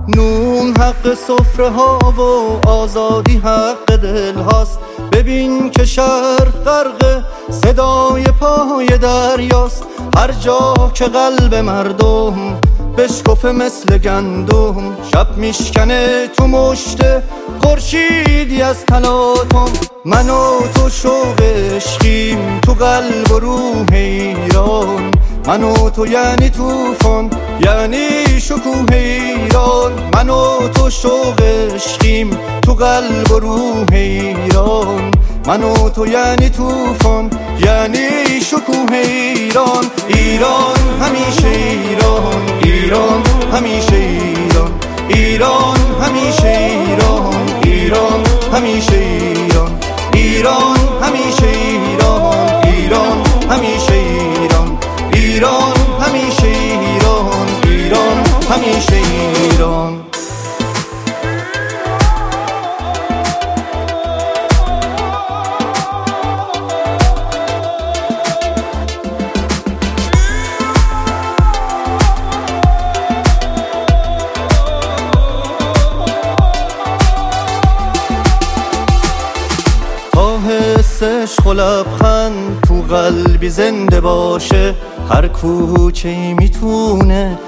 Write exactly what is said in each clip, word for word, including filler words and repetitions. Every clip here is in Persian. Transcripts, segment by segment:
نون حق سفره ها و آزادی حق دل هاست. ببین که شهر غرق صدای پای دریاست. هر جا که قلب مردم بشکفه مثل گندم، شب میشکنه تو مشت خورشیدی از تلاطم. من و تو شوق عشقیم تو قلب و روح ایران. من و تو یعنی طوفان یعنی شکوه ایران. من و تو شوق عشقیم تو قلب و روح ایران. من و تو یعنی طوفان یعنی شکوه ایران. ایران همیشه ایران، ایران همیشه ایران، ایران همیشه ایران، ایران همیشه ایران، ایران همیشه ایران، ایران همیشه ایران، ایران همیشه ایران، ایران همیشه ایران. عشق و لبخند تو قلبی زنده باشه. هر کوچه‌ای میتونه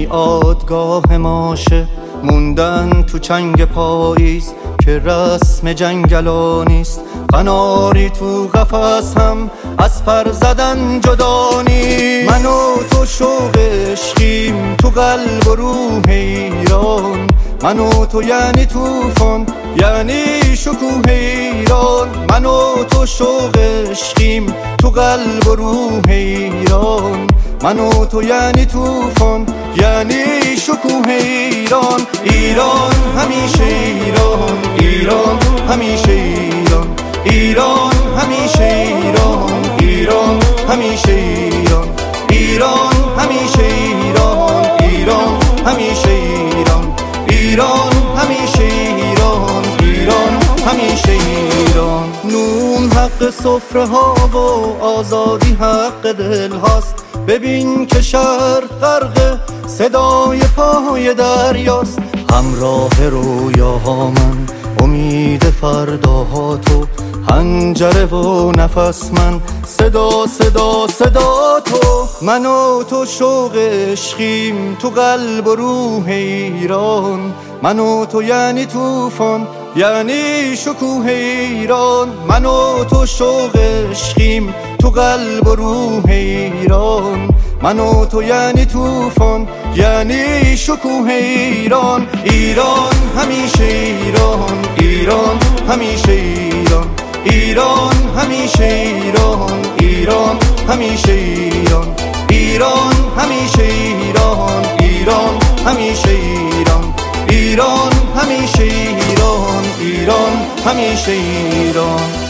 میادگاه ماشه. موندن تو چنگ پاییز که رسم جنگلا نیست. قناری تو قفس هم از پر زدن جدا نیست. من و تو شوق عشقیم تو قلب و روح ایران. من و تو یعنی طوفان یعنی شکوه ایران. من و تو شوق عشقیم تو قلب و روح ایران. من و تو یعنی طوفان یعنی شکوه ایران. ایران همیشه ایران، ایران همیشه ایران، ایران همیشه ایران، ایران همیشه ایران، ایران همیشه ایران، ایران همیشه ایران، ایران همیشه ایران، ایران همیشه ایران. نون حق سفره ها و آزادی حق دل هاست. ببین که شهر غرق صدای پای دریاست. همراه رویاها من امید فرداها تو. حنجره و نفس من صدا صدا صدا تو. من و تو شوق عشقیم تو قلب و روح ایران. من و تو یعنی طوفان یعنی شکوه ایران. من و تو شوق عشقیم تو قلب و روح ایران. من و تو یعنی طوفان یعنی شکوه ایران. ایران همیشه ایران، ایران همیشه ایران، ایران همیشه ایران، ایران همیشه ایران، ایران همیشه ایران، ایران همیشه ایران، ایران همیشه ایران، ایران همیشه ایران.